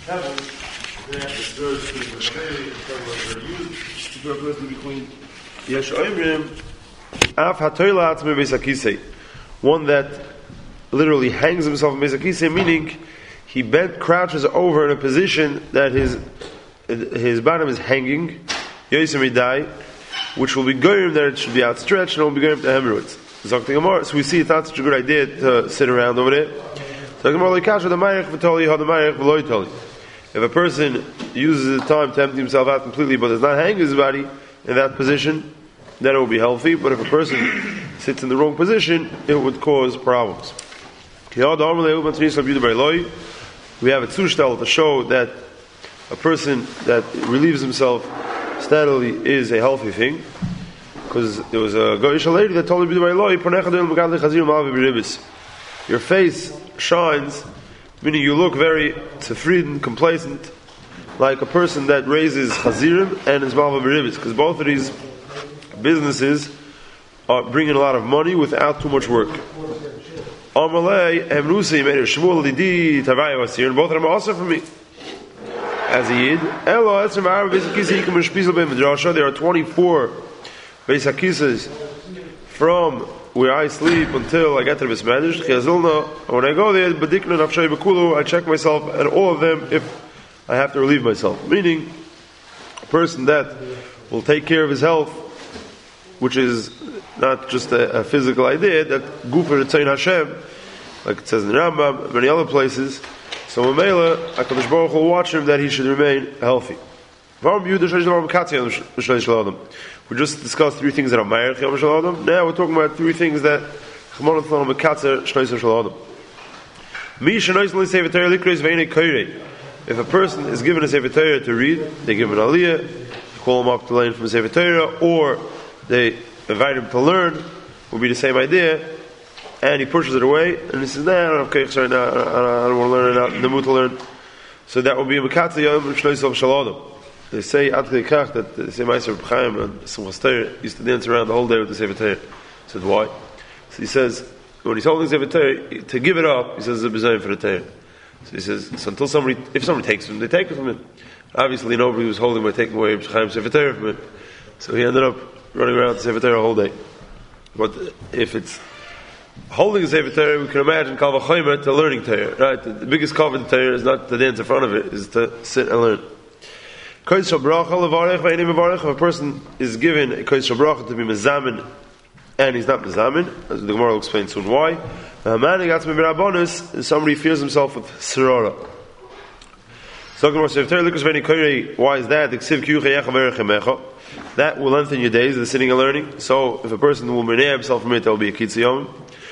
heaven, then the third they're used to replace the between Yesh Oimrim, Af HaToilat Me Beis HaKisei, one that literally hangs himself in Beis HaKisei, meaning he crouches over in a position that his bottom is hanging, Yosem Idai, which will be goyim that it should be outstretched and it will be goyim to hemorrhoids. So we see it's not such a good idea to sit around over there. If a person uses the time to empty himself out completely but does not hang his body in that position, then it will be healthy. But if a person sits in the wrong position, it would cause problems. We have a tzustel to show that a person that relieves himself steadily is a healthy thing. Because there was a goyish lady that told me, your face shines, meaning you look very tefridin, complacent, like a person that raises chazirim and is malva b'ribis, because both of these businesses are bringing a lot of money without too much work. And both of them are also for me. As a yid, there are 24 Beis HaKisei from where I sleep until I get to the Bismedish. When I go there, I check myself and all of them if I have to relieve myself. Meaning, a person that will take care of his health, which is not just a physical idea, that Gufer Ritzayin Hashem, like it says in the Rambam, many other places. So Mamela, HaKadosh Baruch Hu will watch him that he should remain healthy. We just discussed 3 things that are Ma'arech Yom Shel Adam. Now we're talking about 3 things that Chemon Tzlan Mekatzer Shnois Shel Adam. If a person is given a Sefer Torah to read, they give an aliyah, they call him up to learn from a Sefer Torah, or they invite him to learn, will be the same idea, and he pushes it away, and he says, "Nah, I don't have sorry, I don't want to learn, I'm not in the mood to learn." So that will be a Mekatzer Yom Shnois Shel Adam. They say at the Kach that the same Meister Chaim and Simchas Torah used to dance around the whole day with the Sefer Torah. He said, why? So he says, when he's holding the Sefer Torah, to give it up, he says, it's a bizayon for the Torah. So he says, so until if somebody takes him, they take it from him. Obviously nobody was holding by taking away Chaim's Sefer Torah from him. So he ended up running around the Sefer Torah the whole day. But if it's holding the Sefer Torah, we can imagine Kal V'chomer to learning Torah, right? The biggest cover of the Torah is not to dance in front of it, is to sit and learn. If a person is given a kodesh bracha to be mezamin and he's not mezamin, as the Gemara will explain soon why, somebody fears himself with sirara. Why is that? That will lengthen your days, the sitting and learning. So if a person will meneh himself from it, there will be a kitziyom.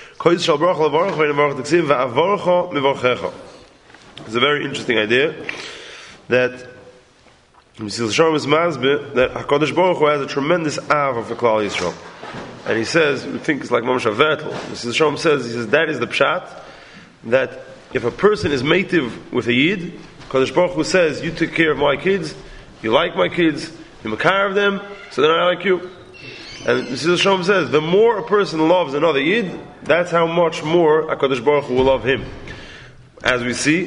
It's a very interesting idea that Mesilas Yesharim is mazbeh that HaKadosh Baruch Hu has a tremendous ava for Klal Yisrael, and he says, we think it's like Mamash Avetel. Mesilas Yesharim says, that is the pshat, that if a person is meitiv with a yid, HaKadosh Baruch Hu says, you took care of my kids, you like my kids, you makar of them, so then I like you. And Mesilas Yesharim says, the more a person loves another yid, that's how much more HaKadosh Baruch Hu will love him. As we see,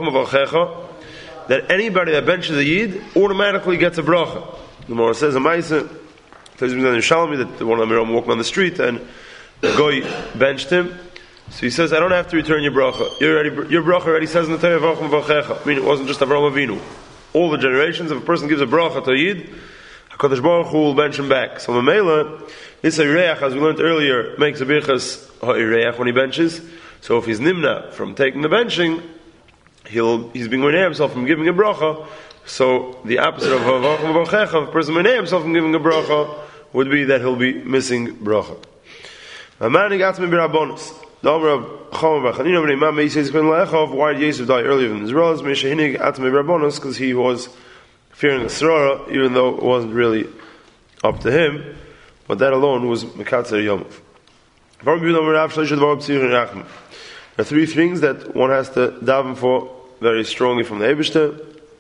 that anybody that benches a yid automatically gets a bracha. The Gemara says a ma'aseh, tells me in Yerushalmi that one of the Amiram walking on the street and the guy benched him. So he says, I don't have to return your bracha. Your bracha already says in the Torah, I mean, it wasn't just Avraham Avinu. All the generations, if a person gives a bracha to a yid, HaKadosh Baruch Hu will bench him back. So Mamela, this Ireach, as we learned earlier, makes a birchas Ireach when he benches. So if he's nimna from taking the benching, he's being meneh himself from giving a bracha. So the opposite of a person meneh himself from giving a bracha would be that he'll be missing bracha. Why did Yosef die earlier than his brothers? Because he was fearing a sarara, even though it wasn't really up to him, but that alone was mekatzer yomov. There are 3 things that one has to daven for very strongly from the Eibishter.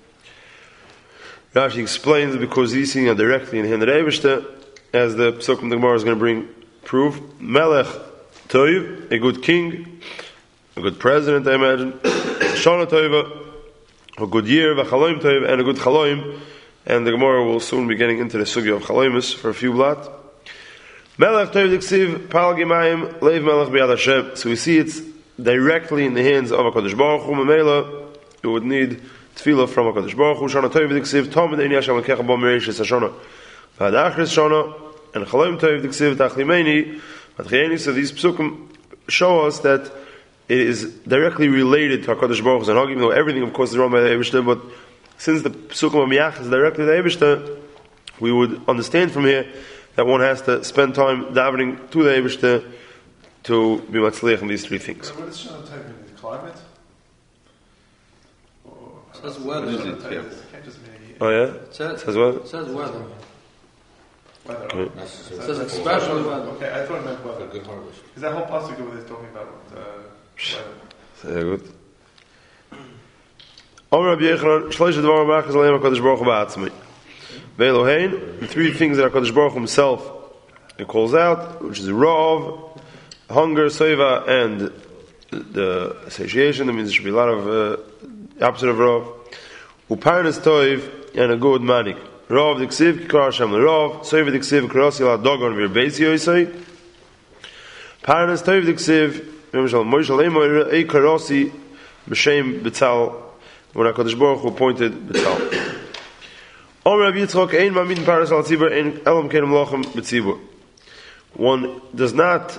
Rashi explains because he's seeing it directly in the hand of the Eibishter, as the Psukim the Gemara is going to bring proof. Melech Toiv, a good king, a good president, I imagine. Shana Toiva, a good year, v'chaloim tov, and a good chaloim. And the Gemara will soon be getting into the sugya of chaloimus for a few blot. Melech tov diksiv, pal gimayim, leiv melech b'yad Hashem. So we see it's directly in the hands of HaKadosh Baruch Hu. Memela, you would need tefillah from HaKadosh Baruch Hu. Shana tov diksiv, tomid ein Hashem lekecha bo mereishis hashana. V'ad achris shana, and chaloim tov diksiv, tachlimeini, atchieni. So these psukim show us that it is directly related to HaKadosh Baruch Hu's Hanhag, even though everything, of course, is run by the Eibishter, but since the Psukim of Miyach is directly to the Eibishter, we would understand from here that one has to spend time davening to the Eibishter to be matzliach in these three things. What is Shana type in the climate? It says weather. Oh yeah? It says what? It says weather. Weather. Right. It says especially weather. Okay, I thought it meant weather. Good harvest. Is that whole pasuk over there talking about weather? Very good. Omer Rabbi Yochanan, Shlosh Dvarim Machas Aleim HaKadosh Baruch Hu Ba'atzmai. Ve'Elohein, the three things that HaKadosh Baruch Hu himself calls out, which is Rav, hunger, Soiva, and the satiation. That means there should be a lot of opposite of Rav. Uparnas Toiv, and a good manik. Rav Diksiv, Kikar Hashem L'Rav, Soiva Diksiv, Krasi La Dogon Vir Beis Yosei. Parnas Toiv Diksiv, Moshe Leimoyer, Ei Karasi, B'Shem B'Tzal, when HaKadosh Baruch Hu appointed B'Tzal. Omer Rabbi Yitzchok, Ein Ma'amid Parnas Al Tzibur, Ein Elam Kenem Lochem B'Tzibur. One is not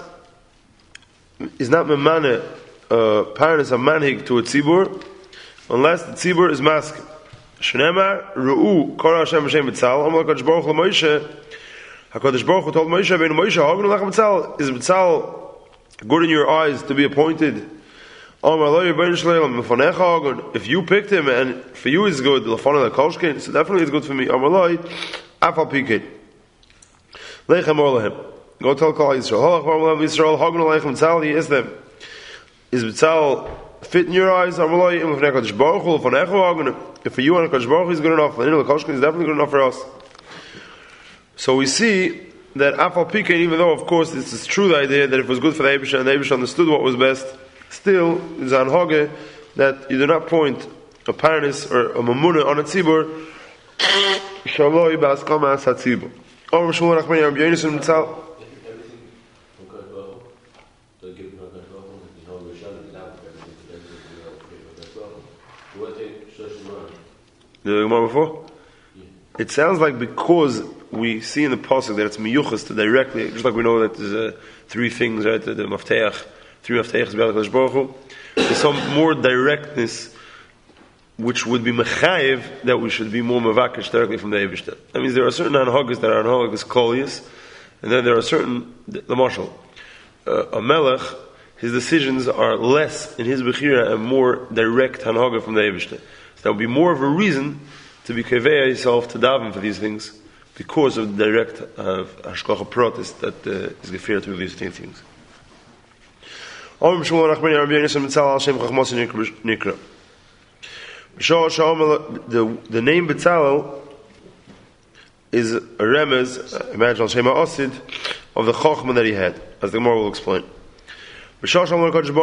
memane Parnas a manhig to a Tzibur, unless the Tzibur is mask. Shneimar Ru'u Kara Hashem B'Shem B'Tzal. Omer HaKadosh Baruch Hu Moshe, HaKadosh Baruch Hu told Moshe, Beinu Moshe, Hagen Lachem B'Tzal, is B'Tzal good in your eyes to be appointed? If you picked him and for you it's good, so definitely it's good for me. Go tell Kol Yisrael, he is them. Is B'Tzal fit in your eyes? If for you and HaKadosh Baruch Hu is good enough, and is definitely good enough for us. So we see that Afal Pikein, even though of course this is true, the idea that if it was good for the Eibishter and the Eibishter understood what was best, still is an hoge that you do not point a parnis or a mamuna on a tzibur shaloi ba'askama as hatzibur. Or Shmuel Rachmani Rabbi Yonasan B'Tzal. The Gemara before? It sounds like because we see in the pasuk that it's miyuchas to directly, just like we know that there's three things, right? The mafteach, three maftechs b'yad HaKadosh Baruch Hu. There's some more directness, which would be mechayev that we should be more mavakish directly from the Eibishter. That means there are certain anhagas that are anhagas kolius, and then there are certain the marshal. A melech, his decisions are less in his bechira and more direct anhaga from the Eibishter. So that would be more of a reason to be kaveh yourself to daven for these things, because of the direct hashgacha protest that is gefeared through these things. The name B'Tzalel is a remez, imagine al Shema Osid, of the Chochmah that he had, as the Gemara will explain. HaKadosh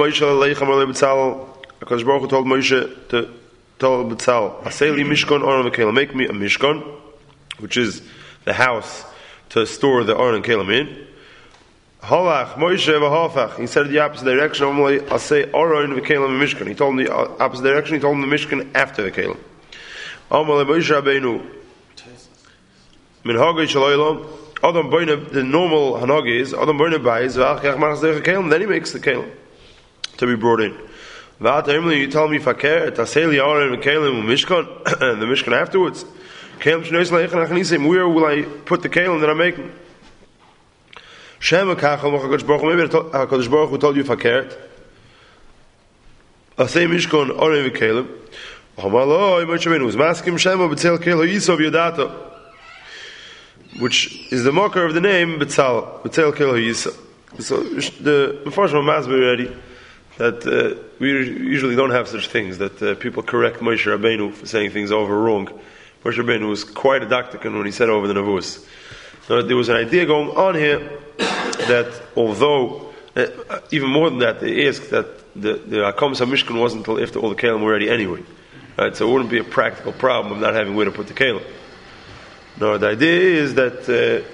Baruch Hu told Moshe to tell B'Tzalel, Aseli Mishkan Aron V'Kelim, make me a Mishkan, which is the house to store the Aron and Kelim in. Halach Moshe v'Hafach. He said the opposite direction. I'll say Aron v'Kelim Mishkan. He told him the opposite direction. He told him the Mishkan after the Kelim. Amalei Moshe Rabbeinu. Min Hagei Shalaylam. Adam Boine. The normal Hanagi is Adam Boine buys v'Achach Machas Derech Kelim. Then he makes the Kelim to be brought in. V'Atamli. You tell me Faker Taseli Aron v'Kelim Mishkan and the Mishkan afterwards. Where will I put the kelim that I'm making? Maybe HaKadosh Baruch Hu told you fakert. Asay mishkon orev kelim. Hamaloi Moshe Rabbeinu was masking Shema b'tzel kelo Yisov Yodato, which is the marker of the name b'tzel kelo Yisov. So the Mefarshim Masber already that we usually don't have such things that people correct Moshe Rabbeinu for saying things over wrong. Moshe Rabbeinu was quite a didactician when he said over the Navus. So there was an idea going on here that although, even more than that, they asked that the Hakam HaMishkan wasn't until after all the Kelim were ready anyway. Right, so it wouldn't be a practical problem of not having where to put the kelim. No, the idea is that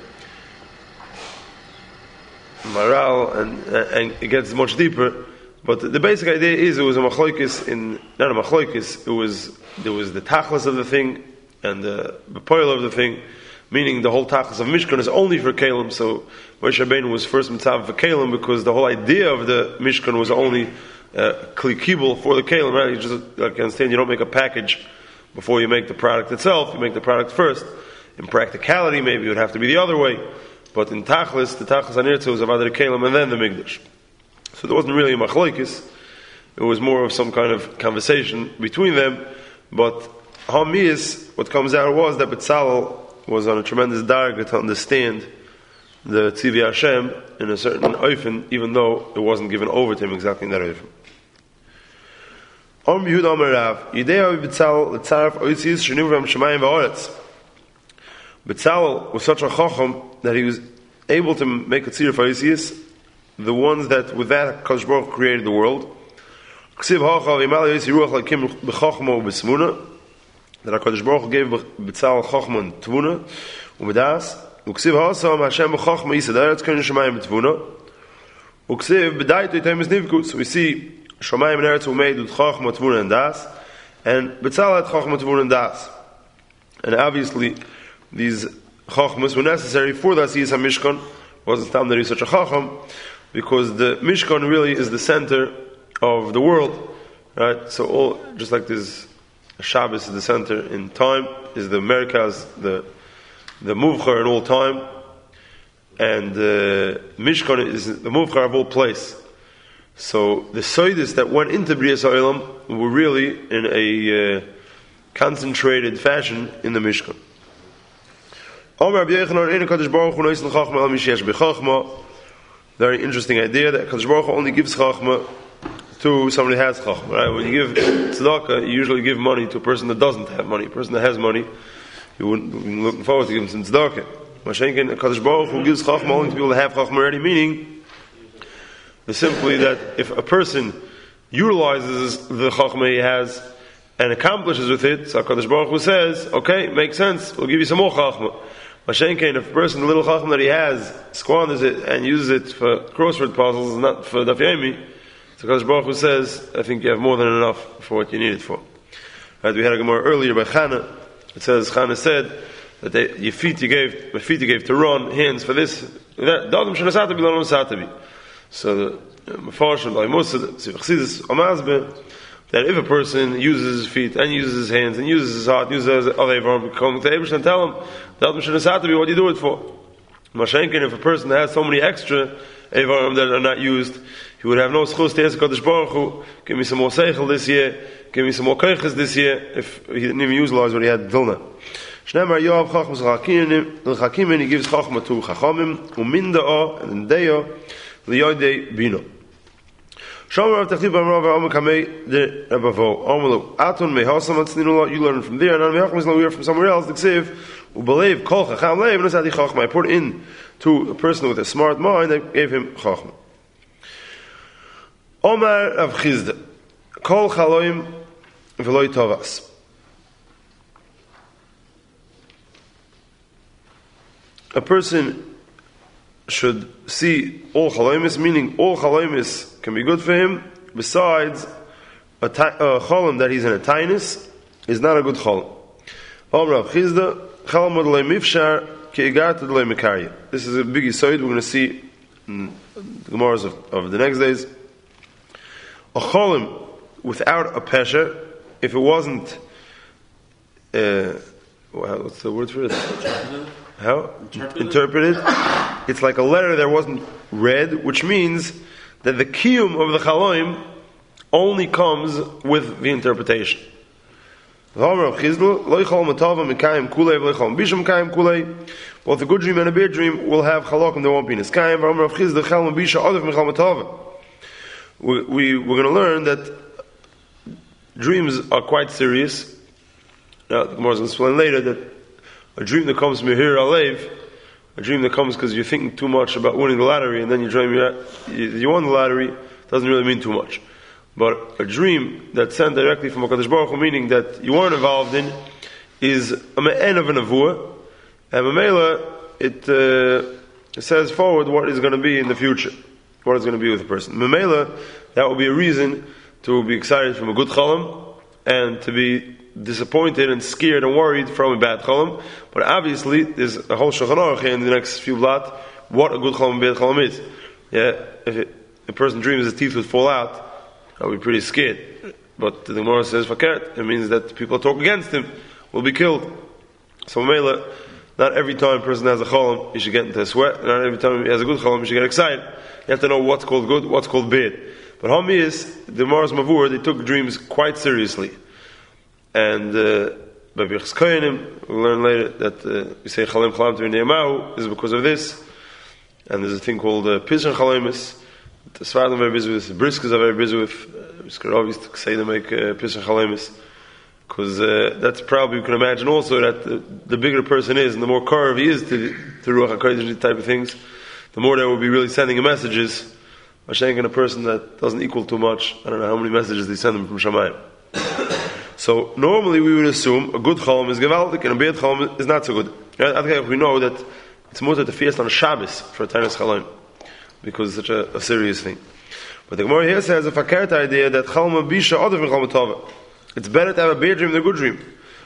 Maral, and it gets much deeper, but the basic idea is it was a machlokes not a machlokes, there was the tachlis of the thing and the poil of the thing, meaning the whole tachlis of Mishkan is only for kelim. So Moshe Rabbeinu was first mitzav for kelim because the whole idea of the Mishkan was only kli kibul for the kelim. Right? You just like understand, you don't make a package before you make the product itself. You make the product first. In practicality, maybe it would have to be the other way, but in tachlis, the tachlis anirtzu was about the kelim and then the mikdash. So there wasn't really a machlokes. It was more of some kind of conversation between them. But Hamiyas, what comes out was that Betzalel was on a tremendous darga to understand the Tzivi Hashem in a certain oifen, even though it wasn't given over to him exactly in that oifen. Om Yehuda Amar Rav, Yidei Betzalel L'tzaref Oitzis Shenu V'Am Shemayim V'Oretz. Betzalel was such a chacham that he was able to make a tzir for Oitzis, the ones that with that Kadosh Baruch Hu created the world. Ksiv Hachav Yimal Yossi Ruach Lakim B'Chachma U'B'Smuna, that HaKadosh Baruch Hu gave Betzalel Chachma and Tvuna U'Medas. Uksiv Hasam Hashem B'Chachma Yisad Eretz Kohen Shemayim B'Tvuna. Uksiv B'Daitu Yitem Nivkut. So we see Shemayim and Eretz were made with Chachma, Tvuna and Das, and Betzalel had Chachma, Tvuna and Das. And obviously these Chachmas were necessary for the Asiyas HaMishkan. It wasn't time that he was such a Chacham, because the Mishkan really is the center of the world, right? So all, just like this Shabbos is the center in time, is the Merkaz, the Muvchar in all time, and the Mishkan is the Muvchar of all place. So the Soidis that went into B'riyas HaOlam were really in a concentrated fashion in the Mishkan. Very interesting idea that Kadosh Baruch Hu only gives chachma to somebody who has chachma. Right? When you give tzedakah, you usually give money to a person that doesn't have money. A person that has money, you wouldn't be looking forward to giving some tzedakah. Mashenkin, Kadosh Baruch Hu gives chachma only to people that have chachma already. Meaning, simply that if a person utilizes the chachma he has and accomplishes with it, so Kadosh Baruch Hu says, "Okay, makes sense. We'll give you some more chachma." Mashenkein, if a person, the little chacham that he has, squanders it and uses it for crossword puzzles, not for daf yomi, so Kadosh Baruch Hu says, I think you have more than enough for what you need it for. Right, we had a Gemara earlier by Chana. It says, Chana said, that your feet you gave to run, hands for this, that. So the Mefarshim, by Musa, Sivachsidis, Amazbe, that if a person uses his feet and uses his hands and uses his heart, uses his other Avraham, come to Abraham and tell him, what do you do it for? Mashenkin, if a person has so many extra Avraham that are not used, he would have no schus to ask Kadosh Baruch Hu, give me some more seichel this year, give me some more keiches this year, if he didn't even utilize what he had Vilna. Shneimar Yoav Chachmas L'Chakim, he gives Chachma to Chachamim, Uminda'a, and Deya, L'Yodei Bino. Shomer of Tachtiv Amrav Amakamei de Rabavo Amalu Aton Mehasam Atzninu. You learn from there, and Amachmis we hear from somewhere else. The Ksiv Ubalev Kol Chacham Leiv Nasati Chachma. I put in to a person with a smart mind. I gave him Chachma. Omar of Chizda Kol Chaloim Veloy Tovas. A person should see all chaloimis, meaning all chaloimis can be good for him, besides a cholim that he's in a tainus is not a good cholim. This is a big yisoid we're going to see in the Gemaras of the next days. A cholim without a pesher, if it wasn't what's the word for it? How? Interpreted. It's like a letter that wasn't read, which means that the kiyum of the chaloim only comes with the interpretation. Both a good dream and a bad dream will have chalakim, there won't be niskayim. We're going to learn that dreams are quite serious. Now, the Gemara is going to explain later that a dream that comes from Mehir Alev, a dream that comes because you're thinking too much about winning the lottery, and then you won the lottery, doesn't really mean too much. But a dream that's sent directly from HaKadosh Baruch Hu, meaning that you weren't involved in, is a me'en of a nevuah, and Mamela, it says forward what is going to be in the future, what is going to be with the person. Mamela, that will be a reason to be excited from a good cholam, and to be disappointed and scared and worried from a bad cholam. But obviously, there's a whole Shulchan Aruch in the next few blot, what a good cholam and bad cholam is. Yeah, if a person dreams his teeth would fall out, I'll be pretty scared. But the Gemara says fakert, it means that people talk against him will be killed. So Mela, not every time a person has a cholam, you should get into a sweat. Not every time he has a good cholam, you should get excited. You have to know what's called good, what's called bad. But Hami is, the Mars Mavur, they took dreams quite seriously. And by Birchas Koyanim, we'll learn later that we say Chalim Chalam to Nehemahu is because of this. And there's a thing called Pishan Chalimis. The Svardim are very busy with, the Briskas are very busy with. Briskarov used to say they make Pishan Chalimis. Because that's probably, you can imagine also that the bigger the person is, and the more curved he is to Ruach HaKodesh type of things, the more they will be really sending him messages. Mashenk, a person that doesn't equal too much, I don't know how many messages they send him from Shamayim. So normally we would assume a good cholam is gewaltig and a bad cholam is not so good. I think we know that it's more to feast on Shabbos for a Tainas Chalayim, because it's such a serious thing. But the Gemara here says a fakert idea that chalma bisha other than chalma tova. It's better to have a bad dream than a good dream.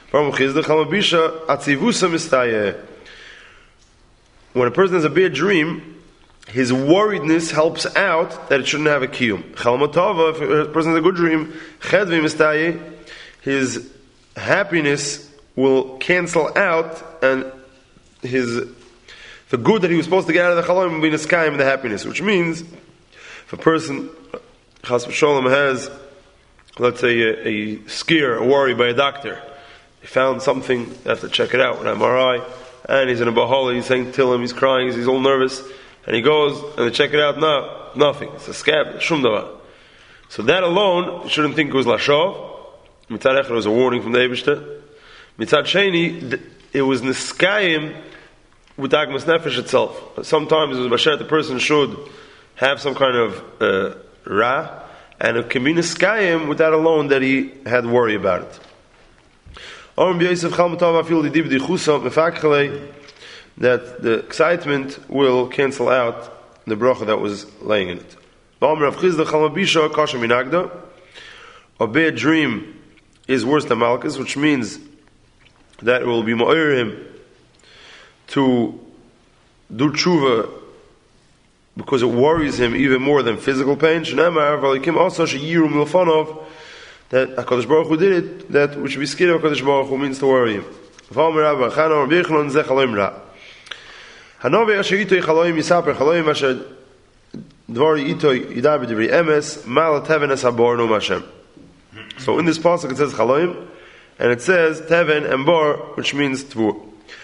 When a person has a bad dream, his worriedness helps out that it shouldn't have a kiyum. Chalma tova, if a person has a good dream, his happiness will cancel out, and the good that he was supposed to get out of the chalayim will be in the sky and the happiness. Which means, if a person chas v'sholem has, let's say, a scare, a worry by a doctor, he found something, they have to check it out, an MRI, and he's in a bahala, he's saying till him, he's crying, he's all nervous, and he goes and they check it out, no, nothing, it's a scab, shum davar. So that alone, you shouldn't think it was lashov. Mitzad echad was a warning from the Eibishter. Mitzad sheni, it was niskayim with Agmas Nefesh itself. Sometimes it was basher, the person should have some kind of ra, and it can be niskayim with that alone that he had worry about it. That the excitement will cancel out the bracha that was laying in it. A bad dream is worse than malchus, which means that it will be ma'ir him to do tshuva because it worries him even more than physical pain. That HaKadosh Baruch Hu did it, that we should be scared of HaKadosh Baruch Hu means to worry him. So in this pasuk it says chaloim, and it says teven and bar, which means tvur.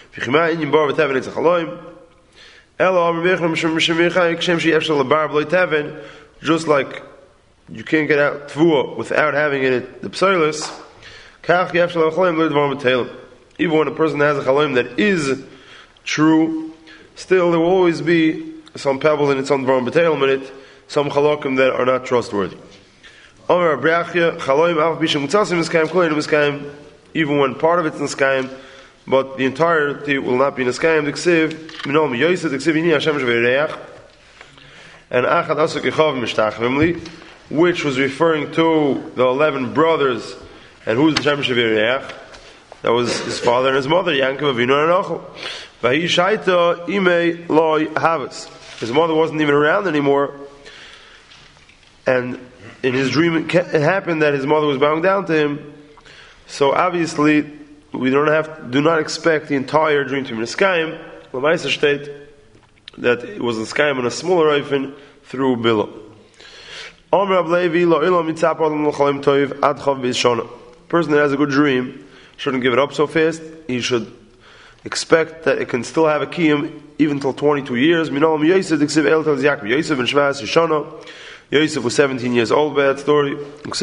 Just like you can't get out tvur without having it the psoilus, even when a person has a chaloim that is true, still there will always be some pebbles in it, some dvarim b'teilim in it, some chalokim that are not trustworthy. Even when part of it's niskayim, but the entirety will not be niskayim. And achad asuk yechav mishtachvimli, which was referring to the 11 brothers, and who's the Shem Shavireyach? That was his father and his mother, Yankov Avinu and Rachel. Vayishaita imei loy havas. His mother wasn't even around anymore, and in his dream it happened that his mother was bowing down to him. So obviously we do not expect the entire dream to be niskayim. L'maisa state that it was niskayim on a smaller oifen through Bilo. Person that has a good dream shouldn't give it up so fast. He should expect that it can still have a kiyum even till 22 years. Yosef was 17 years old by that story.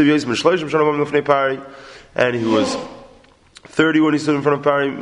And he was 30 when he stood in front of Parim.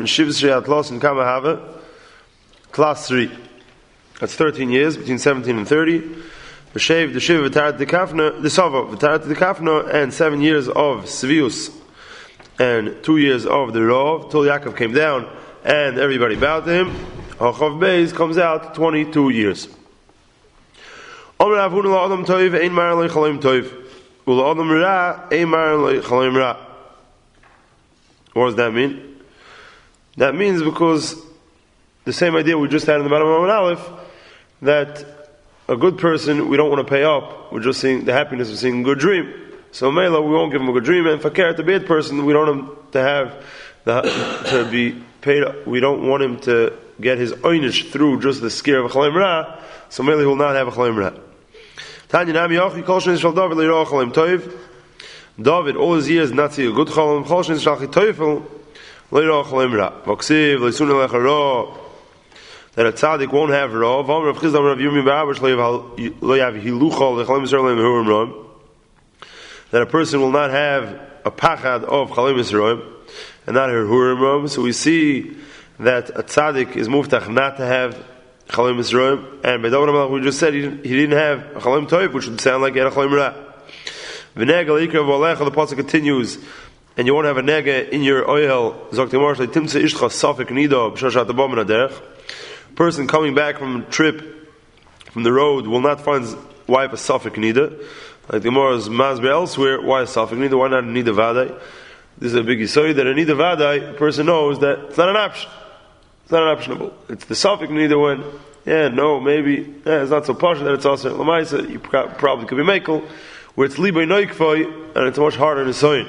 Class 3. That's 13 years, between 17 and 30. the Shiva V'tarat Dekafna, the Sava V'tarat Dekafna, and 7 years of Sevius, and 2 years of the Rav, till Yaakov came down, and everybody bowed to him. Hachav Beis comes out 22 years. Omer Avuna la'adam toiv, ein mar le'chalim toiv. U'la'adam ra, ein mar le'chalim ra. What does that mean? That means because the same idea we just had in the bottom of Amud Aleph, that a good person we don't want to pay up. We're just seeing the happiness of seeing a good dream. So Mela, we won't give him a good dream, and fakir, the bad person, we don't want him to have to be paid up. We don't want him to get his oynish through just the scare of a chalim ra. So Mela, he will not have a chalim ra. Tanya Nami Yochi Kol Shnis Shal David Le'Yirah Chalim Toiv. David all his years not see a good chalim. Kol Shnis Shal Chitoifel Le'Yirah Chalim Ra. Vaksiv Le'Sun Lecha Ra. That a tzaddik won't have ra. V'Amar Rav Chizda Rav Yirmi Ba'abash Le'Yav Hiluchal Le'Chalim Yisrael Le'Mehurim Ra. That a person will not have a pachad of Chalim Yisrael and not her Hurim Ra. So we see that a tzaddik is muftach not to have Chalim Yisrael, and by David HaMelech we just said he didn't have a Chalim Toiv, which would sound like he had a Chalim Ra. V'nega l'ikra v'alecha, the pasuk continues, and you won't have a nega in your oil. Zok Timar Shlei Timtze Ishtcha Safek Nida B'Shashat Abba Min HaDerech. Person coming back from a trip from the road will not find his wife a Safek Nida. Like the Gemara's Masber elsewhere, why a Safek Nida? Why not a Nida Vadai? This is a big yisoy that a Nida Vadai, a person knows that it's not an option. It's not an optionable. It's the Safek Nida when, maybe, it's not so posh that it's also Lamaisa, you probably could be Mekel, where it's Libay Noikvoi, and it's much harder in the Soin.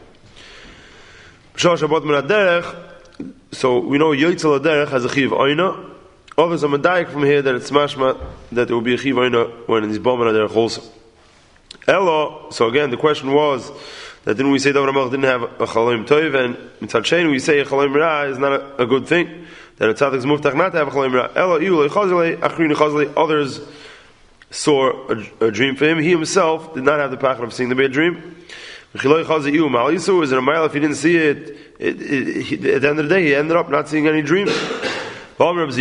So we know Yoitzel Aderech has a Chiv Oina. Others are Medayik from here that it's mashma that there will be a Chiv Oina when in this Boman Aderech also. Elo, so again the question was that didn't we say David HaMelech didn't have a Chalim Toiv, and Mitzad Shein we say a Chalim Ra is not a good thing, that a tzaddik is muftach not to have a Chalim Ra. Elo, Iulei Chazalei, Achrin Chazalei, others saw a dream for him. He himself did not have the pachad of seeing the bad dream. Is it a mile if he didn't see it? At the end of the day, he ended up not seeing any dream. If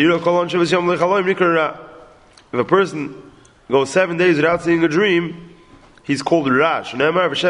a person goes 7 days without seeing a dream, he's called Rash. It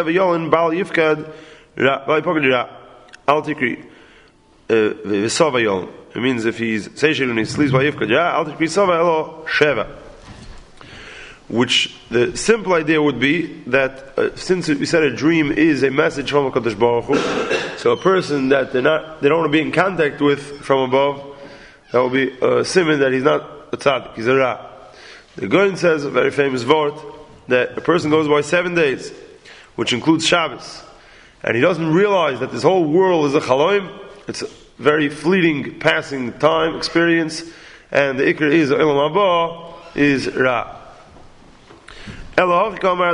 means if he's Seishel and he sleeps by Yifkad, which the simple idea would be that since we said a dream is a message from HaKadosh Baruch Hu, so a person that they don't want to be in contact with from above, that will be a simon that he's not a tzaddik, he's a ra. The Goyen says a very famous word that a person goes by 7 days, which includes Shabbos, and he doesn't realize that this whole world is a chaloim. It's a very fleeting, passing time experience, and the ikr is Olam Haba is ra. He saw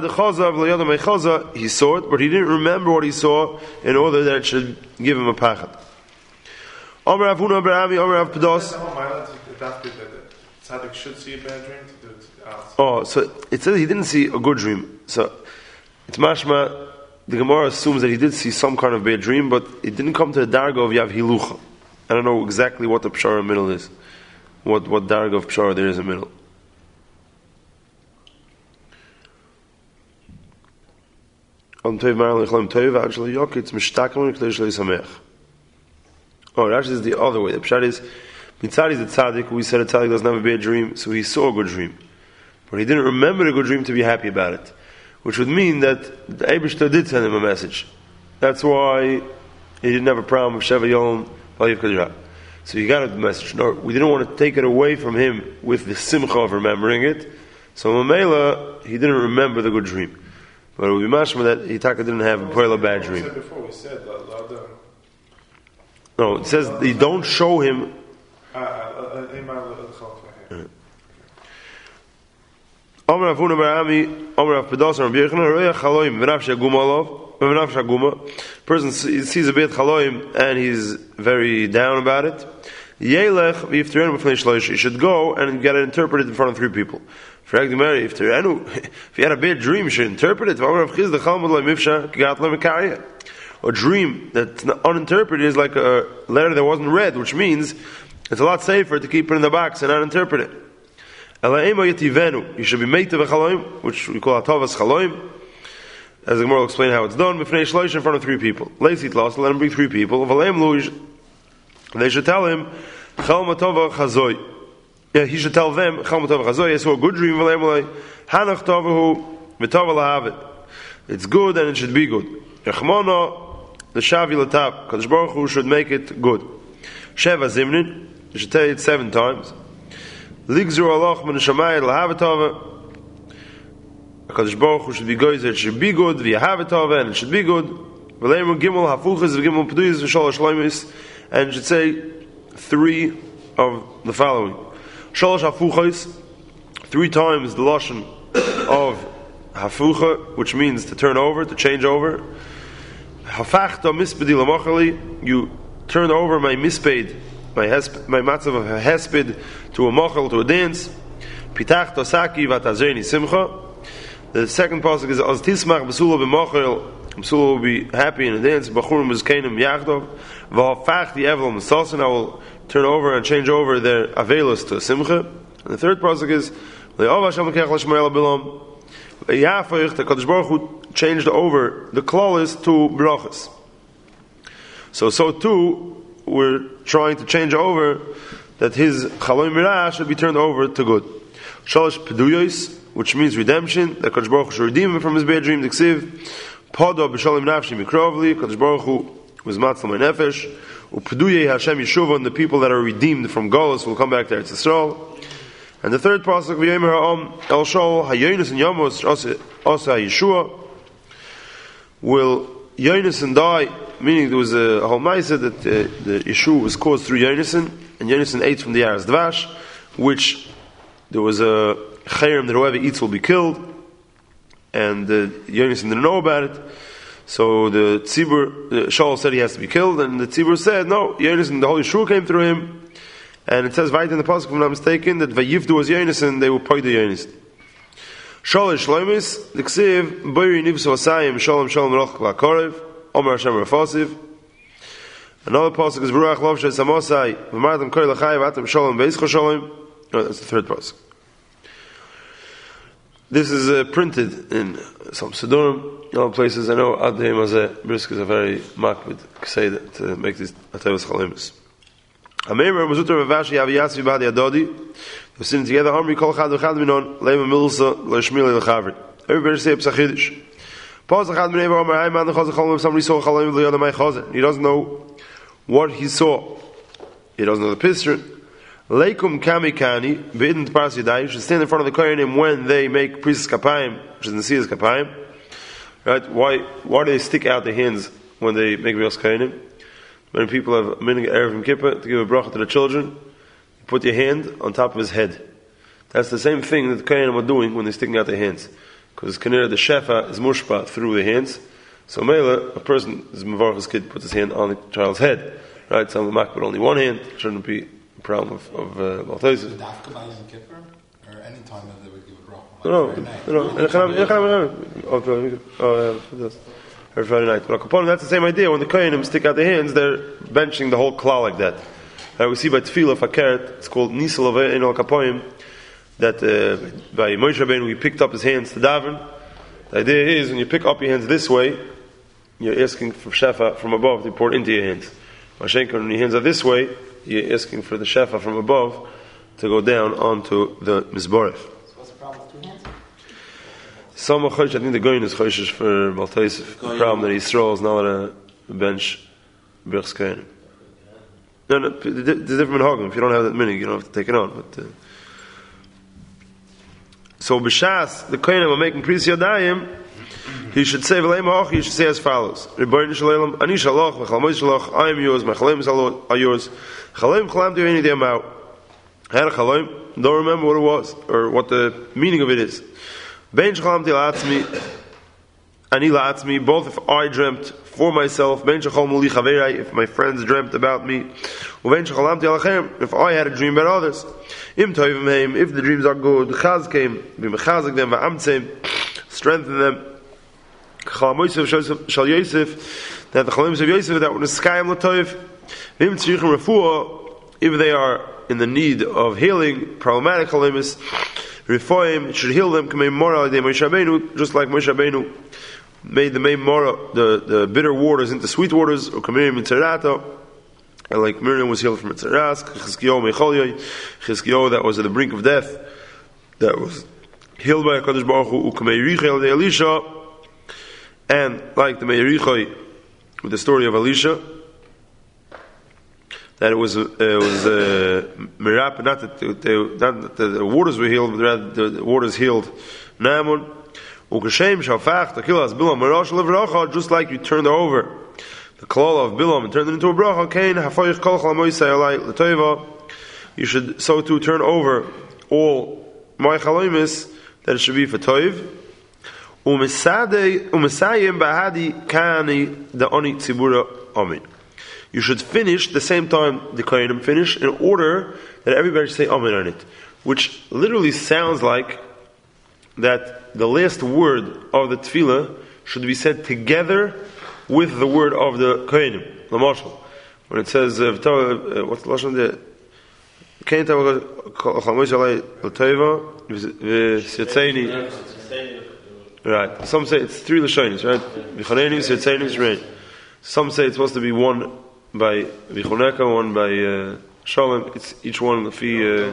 it, but he didn't remember what he saw in order that it should give him a pachad. That's the whole mile that the tzaddik should see a bad dream to do it out. Oh, so it says he didn't see a good dream. So it's mashma, the Gemara assumes that he did see some kind of bad dream, but it didn't come to the darga of Yav Hilucha. I don't know exactly what the pshara in the middle is. What darga of pshara there is in the middle. Oh, Rashi is the other way. The pshat is, Mitzad is a tzaddik. We said a tzaddik doesn't have a bad dream, so he saw a good dream, but he didn't remember the good dream to be happy about it, which would mean that the Eibishter did send him a message. That's why he didn't have a problem with Sheva Yom B'Yiv Kadra. So he got a message. No, we didn't want to take it away from him with the simcha of remembering it. So Mamela, he didn't remember the good dream. But it would be mashma that Hitaka didn't have a bad dream. We said No, it says they don't show him. Person sees a bit chaloim and he's very down about it. He should go and get it interpreted in front of 3 people. If he had a bad dream, he should interpret it. A dream that's uninterpreted is like a letter that wasn't read, which means it's a lot safer to keep it in the box and not interpret it. You should be made of a chaloim, which we call atavas chaloim. As the Gemara will explain how it's done, in front of 3 people. Let him bring 3 people. They should tell him, he should tell them, I saw a good dream, it's good and it should be good. The Shavi Latab, Kadosh Baruch Hu should make it good. Sheva Zimnin, you should tell it 7 times. Ligzur Allah min Shamayim lahavetava. Kadosh Baruch Hu should be good, it should be good. V'yahavetava, and it should be good. V'leimu Gimel hafuchas v'Gimel peduyis v'sholosh shloimis, and it should say 3 of the following. Sholosh hafuchas, 3 times the lashon of hafucha, which means to turn over, to change over. Hafachta mispedi lamachali, you turn over my misped, my matzav of a hesped, to a machal, to a dance. Pitachta saki vatazerni simcha. The second pasuk is az tismach besula b'machal, besula will be happy in a dance. Bachurim mizkenim yachdov. V'hafach the evel misasin, I will turn over and change over their avelos to a simcha. And the third pasuk is le'ov Hashem l'kech l'shmerel bilam. Yafach, the Kadosh Baruch Hu changed over the klalis to brachas. So too, we're trying to change over that his chaloim mirah should be turned over to good. Shalosh peduyos, which means redemption, that Kadosh Baruch Hu should redeem him from his bad dream. The ksiv, pada b'shalim nafshi mikrovli, Kadosh Baruch Hu was matzal my nefesh, u'peduyei Hashem yeshuva, and the people that are redeemed from Galus will come back to Eretz Yisrael. And the third pasuk, v'yomer ha'am el shol hayonis and yamos asa Yeshua, will Yonasan die, meaning there was a whole ma'aseh that the Yeshua was caused through Yonasan, and Yonasan ate from the Yaras Dvash, which there was a chayrim that whoever eats will be killed, and Yonasan didn't know about it. So the Shaul said he has to be killed, and the Tzibur said, no, Yonasan, the whole Yeshua came through him. And it says right in the pasuk, if I'm not mistaken, that Vayivdu was Yonasan, they will pay the Yonasan. Shalish Shlomis, the Ksiv, Boiri Nivsu Asayim, Shalom Shalom Roch Lakorev, Omer Hashem Rafasiv. Another pasuk is Baruch Lov Shei Samosai, V'martam Koi Lachai, V'atam Shalom Veischo Shalom. No, that's the third pasuk. This is printed in some Sidurim, in all places. I know Adheim Hazeh, Brisk is a very makbid Kseidah to make these Atevas Chalimus. Ameir Mazutar Vavashi Aviyasi Badi Adodi. We're sitting together. Amri Kol Chad V'Chad Minon Leima Milsa Leishmili Lechavri. Everybody say Psachidish. Pause Chad Mineva Amar Hai Man Chazal Chalom. If somebody saw Chalom V'Liyad Amay Chazal, he doesn't know what he saw. He doesn't know the picture. Leikum Kami Kani B'Idin T'Paras Yadai. You should stand in front of the Kohanim when they make Priest's Kapayim, which is Nesias Kapayim. Right? Why do they stick out their hands when they make Bios Kohanim? When people have a minhag Erev Yom Kippur to give a bracha to the children, you put your hand on top of his head. That's the same thing that the Kohanim are doing when they're sticking out their hands. Because the shefa is mushpa through the hands. So Mela, a person is mevarach his kid, puts his hand on the child's head. Right? Some of the mak put only one hand. It shouldn't be a problem of Baltaisis. Dafka by Yom Kippur? Or any time that they would give a bracha? No. Every Friday night. But that's the same idea. When the Kohanim stick out their hands, they're benching the whole klal like that. We see by Tefillah Fakert, it's called Nisal of Einol Kapoim, that by Moshe Rabbeinu he picked up his hands to daven. The idea is when you pick up your hands this way, you're asking for shefa from above to pour into your hands. When your hands are this way, you're asking for the shefa from above to go down onto the Mizborech. So what's the problem with 2 hands? Some of I think the Goyin is Choshesh for Maltais. The problem that Yisrael is not on a bench Birch's Kohanim. No, there's different minhagim. If you don't have that minhag, you don't have to take it on. But so b'shas the Kohanim are making Pris Yadayim. He should say V'leim ha'ach. He should say as follows: Rebbeinu Shalom, Ani Shalach, Mechalmois Shalach. I am yours. My chalaim are yours. Chalaim chalam di'eni di'amau. Had a chalaim. Don't remember what it was or what the meaning of it is. Ben Shachalamti la'atzmi, Ani la'atzmi, both if I dreamt for myself, Ben Shachalmu li chaverai, if my friends dreamt about me, Uven Shachalamti alachem, if I had a dream about others, Im toivim heim, if the dreams are good, Chaz came, b'mechazik them, va'amtzeim, strengthen them, Chal Moisef shal Yosef, that the Chalims of Yosef, that when the sky am l'toiv, Im tzrichim refuah, if they are in the need of healing, problematic chalemis, Rifoim should heal them, just like Moshe Rabbeinu made the main mora, the bitter waters into sweet waters, or Kamim Mitzarata, and like Miriam was healed from Mitzaras, Chizkiyo that was at the brink of death, that was healed by HaKadosh Baruch Hu, Ukamei de Elisha, and like the Meirichai with the story of Elisha, that it was mirap, not that the waters were healed, but rather the waters healed Naaman. Ukashem shafach takilas Bilam marash levracha, just like you turned over the klala of Bilam and turned it into a bracha. Kain hafoyich kol chalamoisay alay l'toiva. You should so too turn over all my chalomis that it should be for toiv. Umisayim bahadi kani the oni tzibura amin. You should finish the same time the Kohanim finish, in order that everybody should say Amen on it. Which literally sounds like that the last word of the Tefillah should be said together with the word of the Kohanim. L'mashal. When it says, what's the Lashon there? Kain tavach chalmosh alay l'toiva v'sitzeini. Right. Some say it's three Lashonis, right? V'chanenim, sitzeini, v'shrein. Some say it's supposed to be one by Vichoneka, one by Shalom. It's each one of the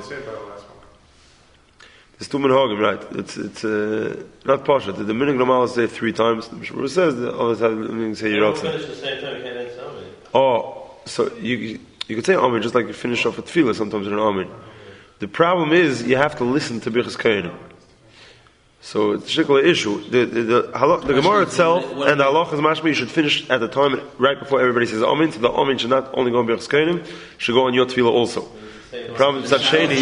it's two minhagim, right? It's not pasha. The minig normal is say three times. The Mishnah says the other time say Yerotze. Finish the same time, you can't say Amen. Oh, so you could say Amen just like you finish off a tefillah sometimes in an Amen. The problem is you have to listen to Birchas Kohanim. So it's a shikla issue. The Gemara itself and the halach is mashma. You should finish at the time right before everybody says Amen. So the Amen should not only go on Birchas Kohanim, should go on your tefillah also. The problem is Tzadsheni,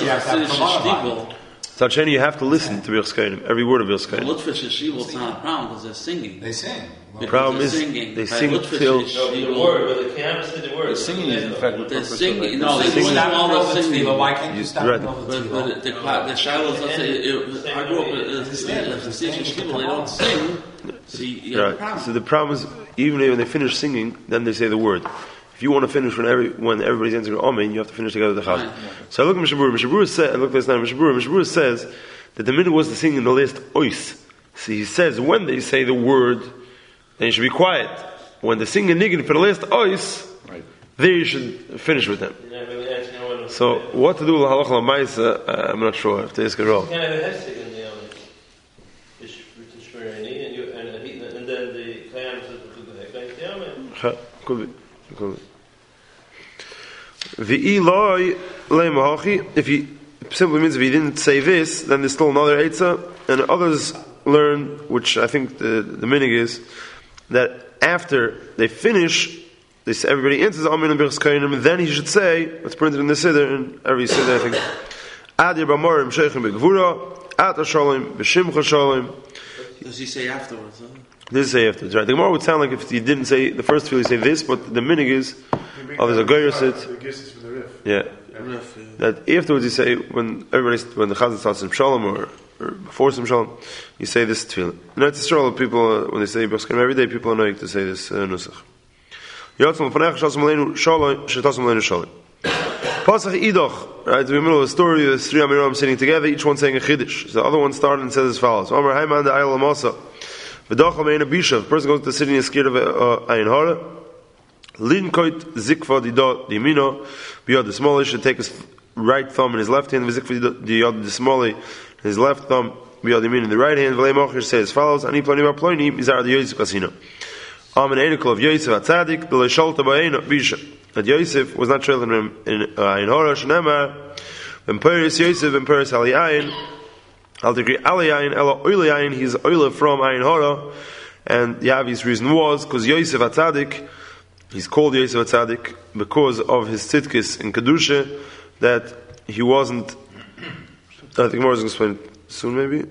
you have to listen to Birchas Kohanim, every word of Birchas Kohanim. Lutfish and Shiva, it's not a problem because they're singing. They sing. The problem is they sing till The word, but they can't say the word. The singing is in fact the They're purpose singing. of No, it. they sing all the singing. Why can't you stop Right. it over the But the shilohs, let's say, I grew up as a Hasidic Shkiva, they don't sing. So you have a right. problem. So the problem is even when they finish singing, then they say the word. If you want to finish when everybody's answering Amen, you have to finish together the Chazan. So I look at Mishabur. Mishabur said, I look at this now. Mishabur says that the minute was to sing in the last ois. So he says when they say the word, then you should be quiet. When they sing a niggin for the last ois, there you should finish with them. So what to do with halacha l'maisa? I'm not sure. If they ask a role. You can't have a hefsek in the and then the Kohanim says to the Amen. Could be. If he simply means if he didn't say this, then there's still another eitzah, and others learn, which I think the minig is, that after they finish, they say, everybody answers Amen and Birchas Kohanim, and then he should say, it's printed in the Siddur, and every Siddur I think, Adir b'morim sheichem b'gvura, Ata shalom b'shimcha shalom. Does he say afterwards? Huh? This is say afterwards, right? The Gemara would sound like if he didn't say the first few, he say this, but the minig is, there's a goyer sit. Yeah. That afterwards you say when the Chazan starts in Shalom or before some Shalom, you say this tefillah. No, it's Israel. People when they say Birchas Kohanim every day, people are knowing to say this nusach. Yotzim l'fanech shasam aleinu shalom shetasam aleinu shalom. Pasach idoch. Right, in the middle of the story, there's three Amiram sitting together, each one saying a chiddush. So the other one started and says as follows: Amar Hayman the Ayel Amasa. V'dacham ein a bishav. Person goes to the city and is scared of ayin hara. Linkoit zikva didot dimino biyad the small should take his right thumb in his left hand, v'zikva diyad the small his left thumb biyad dimin in the right hand. V'lei mocher says as follows: Ani plani ploni izar the Yosef kasino. Amen enikol of Yosef atzadik b'lei shalta ba'ein bisha. That Yosef was not trailing him in ayin hara shenema. V'mperes Yosef v'mperes aliyayin. Al degree aliyayin ela oiliyayin. He's oila from ayin hara, and the obvious reason was because Yosef atzadik. He's called Yosef Atzadik because of his tzidkis in Kedusha, that he wasn't. I think more is going to explain soon, maybe.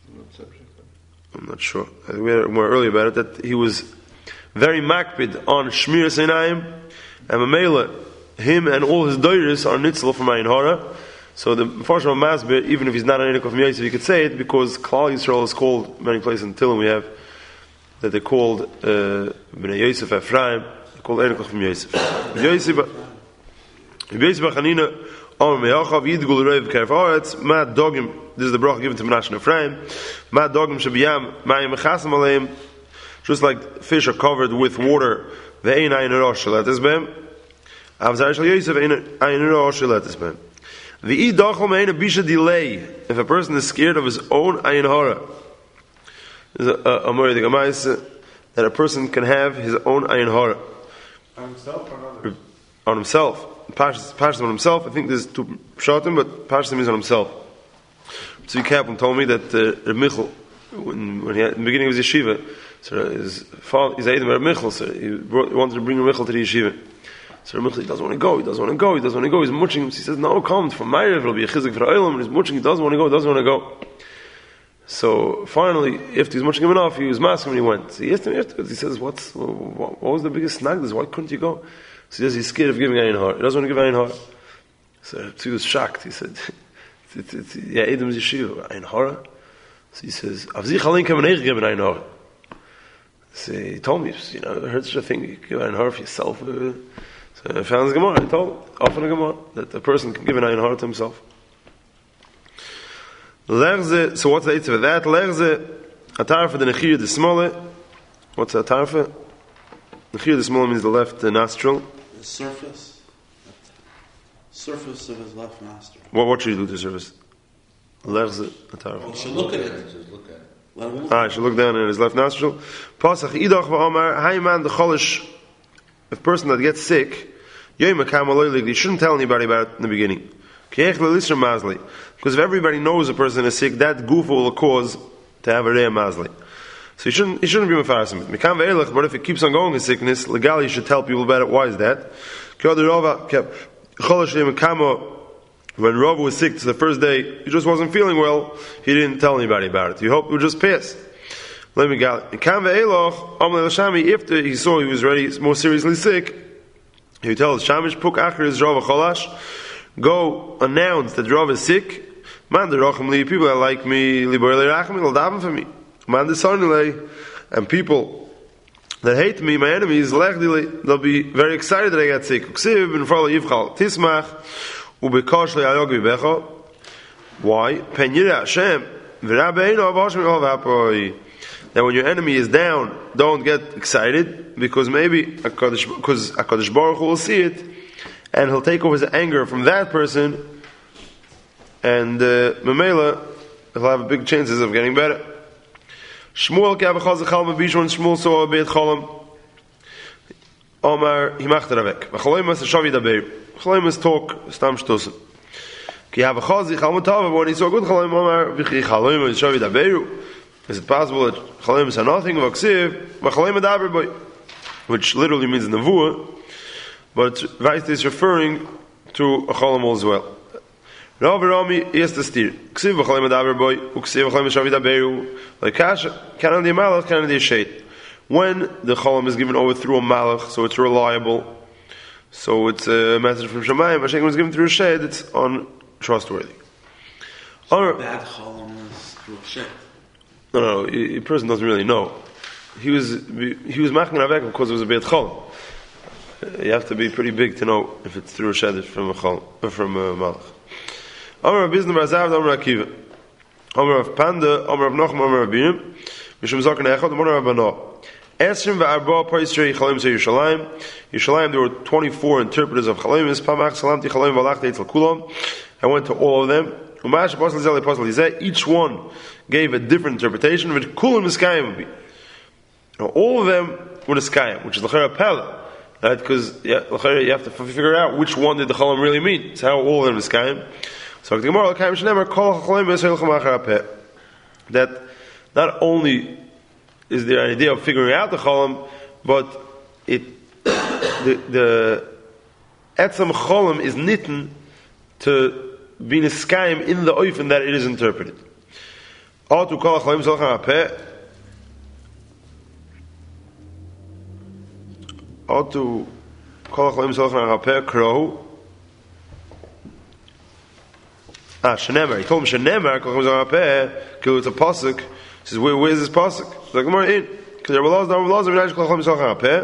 I'm not sure. I think we had more earlier about it, that he was very makpid on Shmir Sinayim, and Mamela, him and all his doiris are nitzl from Ayin Hara. So the Mepharshim Masbir, even if he's not an Einik of Yosef, you could say it because Klal Yisrael is called many places in Tillim we have that they're called Bnei Yosef Ephraim. Called Einikach from Yosef. Yosef Bachanina Mad dogim. This is the bracha given to Menashe and Ephraim. Mad dogim shabiyam mayim mechasam aleim. Just like fish are covered with water. Ve'ein ayin rosh sheletes b'hem. Avzar shel Yosef ayin rosh sheletes b'hem. Ve'i dachol me'ein a bisha delay. If a person is scared of his own ayin hara. There's a more the Gemara that a person can have his own ayin hara. On himself or another? On himself. Pashtim on himself. I think there's two pshatim, but Pashtim is on himself. Tzvi Kaplan told me that Reb Michal, when he had, in the beginning of his yeshiva, so his father, he's Aiden Reb Michal, so he wanted to bring Reb Michal to the yeshiva. So Reb Michal, he doesn't want to go, he doesn't want to go, he doesn't want to go, he's muching him. So he says, no, come, from my Rev, it'll be a chizik for Olam, and he's muching, he doesn't want to go, doesn't want to go. So finally, after he's muching him enough, he was masking when he went. So he asked him afterwards, he says, what was the biggest snag this? Why couldn't you go? So he says, he's scared of giving ayin hara. He doesn't want to give ayin hara. So he was shocked. He said, yeah, Edem's yeshiva, ayin hara. So he says, Avzi chalin kam neich giving ayin hara. So he told me, I heard such a thing, you give ayin hara for yourself. So I found the Gemara, I told him, often a Gemara, that a person can give an ayin hara to himself. Lerze, so what's the eitzah of that? Lerze, atarfa the nechir the smole. What's the atarfa? Nechir the smole means the left nostril. The surface of his left nostril. What should you do to the surface? Lerze, atarfa. You should look at it. Let him look. I should look down at his left nostril. Pasach idach v'amar hayman the cholish. If a person that gets sick, you shouldn't tell anybody about it in the beginning. Because if everybody knows a person is sick, that goof will cause to have a reya mazli. So he shouldn't be mefarasim. But if it keeps on going in sickness, legally you should tell people about it. Why is that? When Rav was sick to the first day, he just wasn't feeling well, he didn't tell anybody about it. He hoped it would just pass. Let me go. After he saw he was already more seriously sick, he tells Shamish Puk Acher is Rav Cholash. Go announce that Rav is sick. Man the Rachamli, people that like me, Liborli Rachamli, will daven for me. Man the Sarnile, and people that hate me, my enemies, Lechdili, they'll be very excited that I got sick. Uksiv ben Farla Yivchal Tismach, Ubekashli Ayog Becho. Why? Pen Yira Hashem, V'Rabbeinu Avashmi Avapoi. That when your enemy is down, don't get excited, because maybe HaKadosh Baruch Hu will see it, and he'll take over his anger from that person, and Mamela, he'll have big chances of getting better. Shmuel K'avachaz Echal Mabishu, when Shmuel saw a Beit Cholam, Omar Himach Teravek. V'chaloimas Shavi Dabeir. Chaloimas talk, Stam Shtosen. K'avachaz Echal Matav, when he saw a good Chaloim, Omar V'chi Chaloimas Shavi Dabeir. Is it possible that Chaloimas are nothing? V'ksiv, V'chaloim Adaber Boy. Which literally means Nevuah, but Vaist is referring to a Cholam as well. Rav Rami is the steer. Ksiv v'cholim adaber boy, uksiv v'cholim shavid aberu. Like kasha, kanan di malach, kanan di shade. When the cholam is given over through a malach, so it's reliable, so it's a message from Shemayim. Hashem was given through a shade, it's untrustworthy. Bad cholam is through a shade. No, a person doesn't really know. He was maching avek because it was a bad cholam. You have to be pretty big to know if it's through a shade from a cholam, from a malach. Amar Rav Bizna bar Zav, Amar Akiva, Amar Rav Panda, Amar Rav Nachum, Amar Rav Binim, Mishum Zaken Echad, Amar Rav Bana. Esrim v'arba paisrei Chalaim say Yerushalayim. Yerushalayim, there were 24 interpreters of Chalaim. Pamach Salamti Chalaim v'alachti etzel kulam. I went to all of them. Umash Apostle Zeh Apostle Yizeh. Each one gave a different interpretation. Which kulam Niskayim would be. Now, all of them were Niskayim, which is l'chera pella. Right? Because you have to figure out which one did the Chalaim really mean. It's how all of them Niskayim. So the Gemara that not only is there an idea of figuring out the cholam, but the etzam cholam is nitten to be niskayim in the oifen that it is interpreted. Atu kol cholam zolchan hapeh. Atu kol cholam zolchan hapeh krohu. Shenemar. He told him Shenemar, it's a pasuk. He says, where is this pasuk? Like more in. Because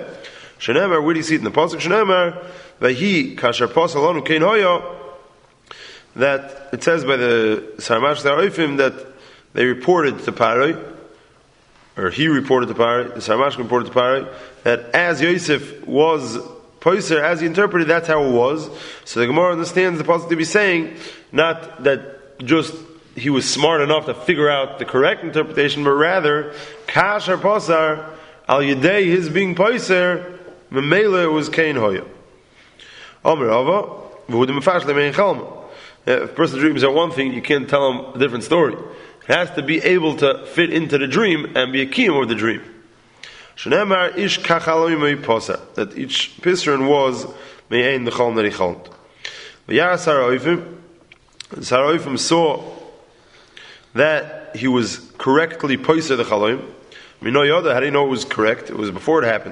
Shenemar, where do you see it in the pasuk? Shenemar, Vahi kasher pasalonu kein hoya. that it says by the Saramash Oifim that they reported to Paroi, or he reported to Paroi, the Saramash reported to Paroi, that as Yosef was Poiser, as he interpreted, that's how it was. So the Gemara understands the pasuk to be saying, not that just he was smart enough to figure out the correct interpretation, but rather, Kashar Pasar, Al Yedei, his being Poiser, Memele was Kain Hoya. Omer Ava, V'hudim Mefash Lemein Chalma. If a person's dreams are one thing, you can't tell him a different story. It has to be able to fit into the dream and be a kiyum of the dream. Shenemar ish kachaloi mei posa, that each pisron was me'ein the chalm that he chalmed. V'yara Saraoifim saw that he was correctly poisa the chaloim. Mino yoda, how do you know it was correct? It was before it happened.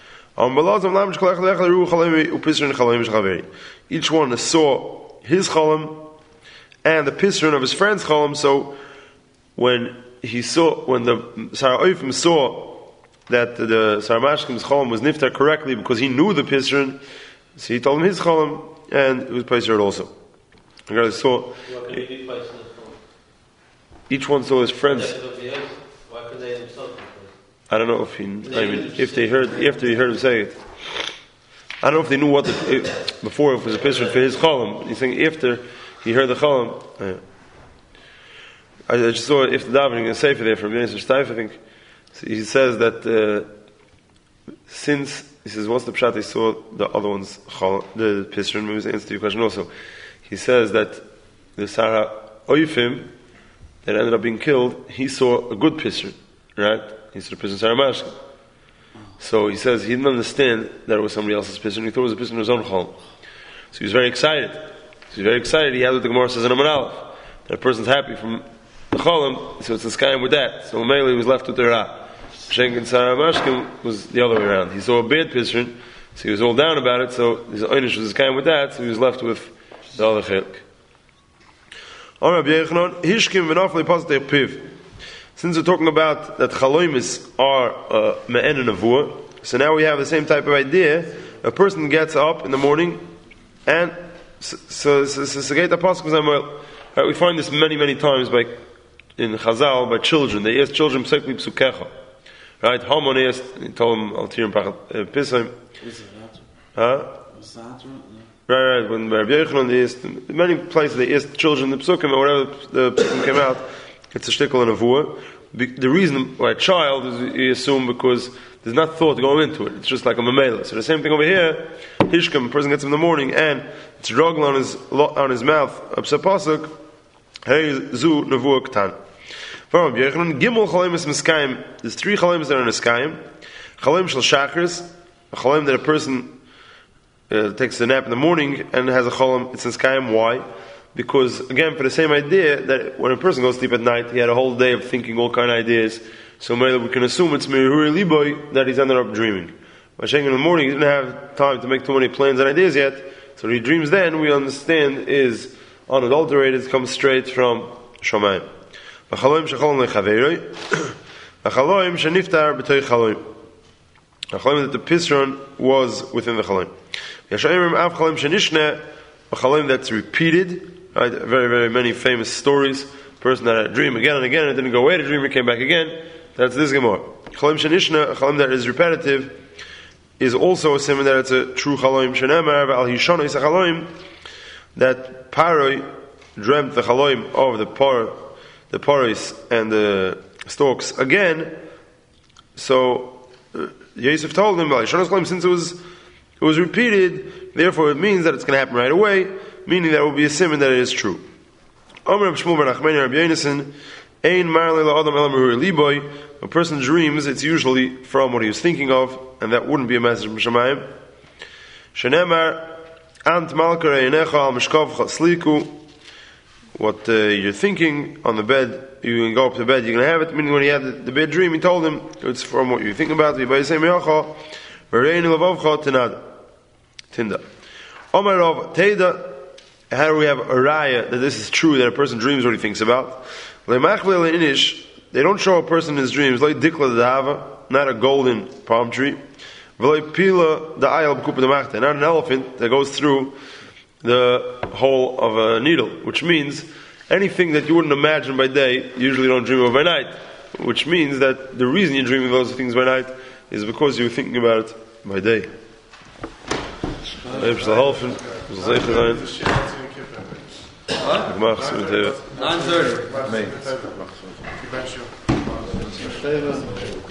Each one saw his chalam and the pisron of his friend's chalam. So when the Saraoifim saw that the Saramashkim's chalam was niftar correctly because he knew the pisron, so he told him his chalam and it was pisron also. Each one saw his friends. I don't know if if they heard after he heard him say it. I don't know if they knew what before, if it was a pisron for his chalam. He's saying after he heard the chalam. I just saw if the davening is safer there from Yosef Steif, I think. So he says that since he says once the pshat he saw the other one's the pisron, maybe to answer your question also. He says that the Sarah Oifim that ended up being killed, he saw a good pisron, right? He saw the pisron Sarah Mashkin. So he says he didn't understand that it was somebody else's pisron. He thought it was a pisron of his own chol. So he was very excited. He had what the Gemara says in Amar Aleph, that a person's happy from the cholim, so it's a skayim with that. So Mele was left with the ra. Shenk and Sarah Mashkim was the other way around. He saw a bad pisron, so he was all down about it, so his oynish was a skayim with that, so he was left with the other chelik. Since we're talking about that chaloimis are me'en and avur, so now we have the same type of idea. A person gets up in the morning and we find this many times in Chazal by children. They ask children psekli psukecha. Right? Haman asked, he told him Altirim Pisaim. Right. When Rabbi Yochanan they asked, in many places they asked children the psukim or whatever the psukim came out. It's a shtickle and a vua. The reason why a child is you assume because there's not thought going into it. It's just like a mamela. So the same thing over here. Hishkam, a person gets up in the morning and it's druggle on his mouth. Upsa pasuk. Hey zu nevua ktan. From Yechon Gimel chalemis miskayim. There's 3 chalemis that are in a skayim. Chaleim shel shachris, a chaleim that a person takes a nap in the morning and has a chaleim. It's in skayim. Why? Because again, for the same idea that when a person goes to sleep at night, he had a whole day of thinking all kind of ideas. So maybe we can assume it's Mehuri Liboy that he's ended up dreaming. By saying in the morning, he didn't have time to make too many plans and ideas yet. So he dreams then, we understand, is unadulterated, comes straight from Shomayim. V'chaloim shecholom lechaveroi. V'chaloim sheniftar b'toy chaloim. V'chaloim that the pisron was within the chaloim. V'yashayim av chaloim shenishne. V'chaloim that's repeated. Right? Very many famous stories. Person that had a dream again and again, and didn't go away the dream, it came back again. That's this Gemara. Chaloim shenishne, a chaloim that is repetitive, is also a simon that it's a true chaloim. Shenemar v'al hishono is a chaloim that Paroi dreamt the chaloim of the paris and the stalks again. So Yosef told him, since it was repeated, therefore it means that it's going to happen right away, meaning that it will be a simon that it is true. A person dreams, it's usually from what he was thinking of, and that wouldn't be a message from Shemayim. What you're thinking on the bed, you can go up to bed, you're going to have it. Meaning when he had the bad dream, he told him, it's from what you're thinking about. How do we have a raya that this is true, that a person dreams what he thinks about? They don't show a person in his dreams, like dikla dava, not a golden palm tree, not an elephant that goes through the hole of a needle, which means anything that you wouldn't imagine by day, you usually don't dream of by night. Which means that the reason you're dreaming those things by night is because you're thinking about it by day. 9:30.